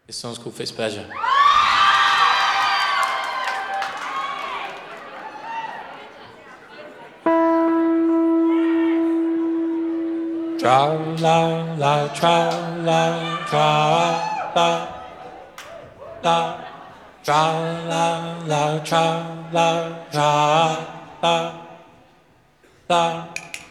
This song's called Fitz Pleasure. Tra la la tra la tra la la tra la la tra la tra la la.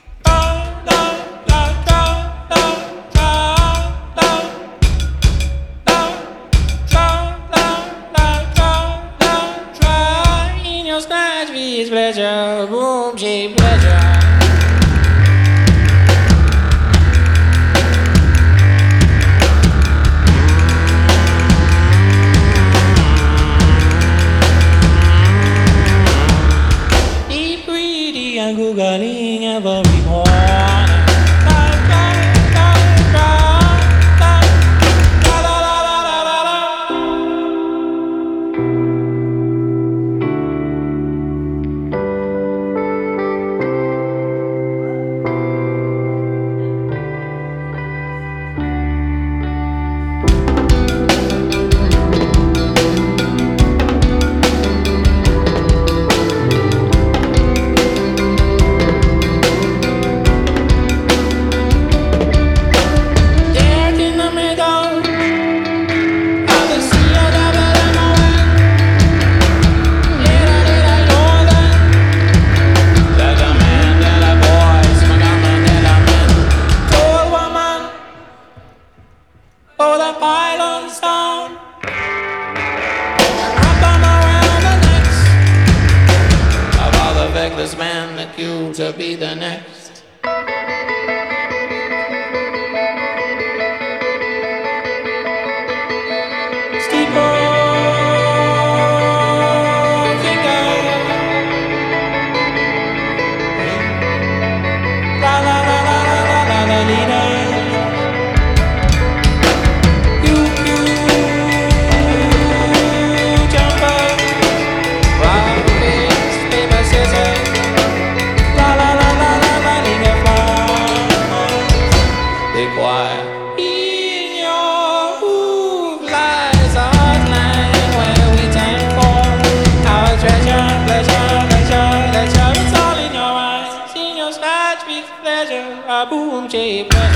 Pleasure, boom, cheap pleasure. Deep greedy and googling every morning. Oh, the pylons down and wrap them around the necks of all the feckless men that you to be the next. Steeple finger, la la la la la la la leader. In your roof lies a hotline where we thank for our treasure, pleasure, leisure, leisure. It's all in your eyes, in your scratch, with pleasure, a boom, cheap pleasure.